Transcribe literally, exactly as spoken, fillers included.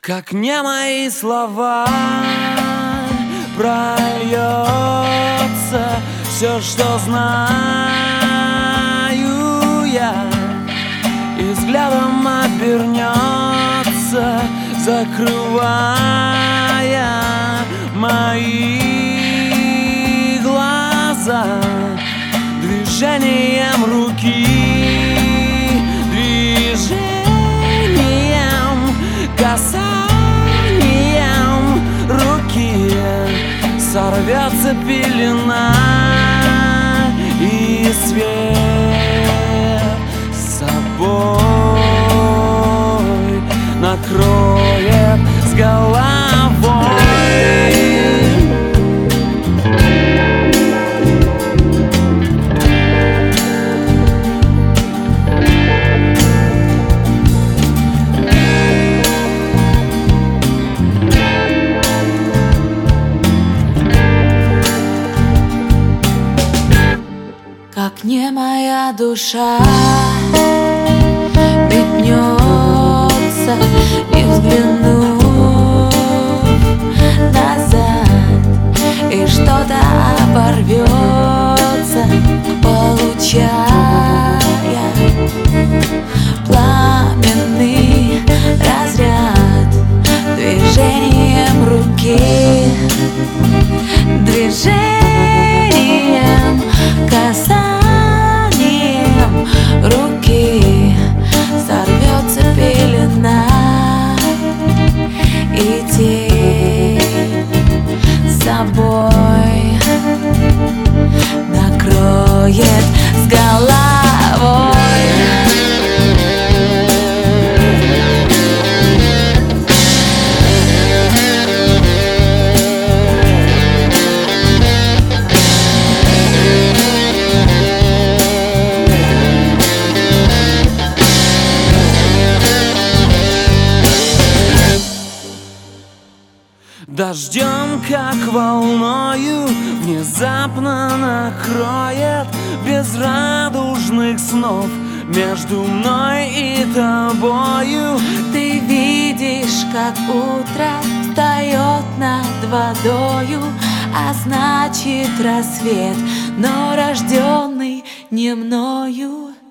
Как не мои слова, прольется все, что знаю я, и взглядом обернется, закрывая мои глаза движением руки, движением касанием руки. Сорвется пелена, и свет с собой накроет с головой. Как не моя душа метнется, не взглянув назад, и что-то оборвется, получая пламенный разряд движением руки, движением касанием руки. Сорвется пелена, и тень с собой накроет с головой. Дождем, как волною, внезапно накроет без радужных снов между мной и тобою. Ты видишь, как утро встает над водою, а значит рассвет, но рожденный не мною.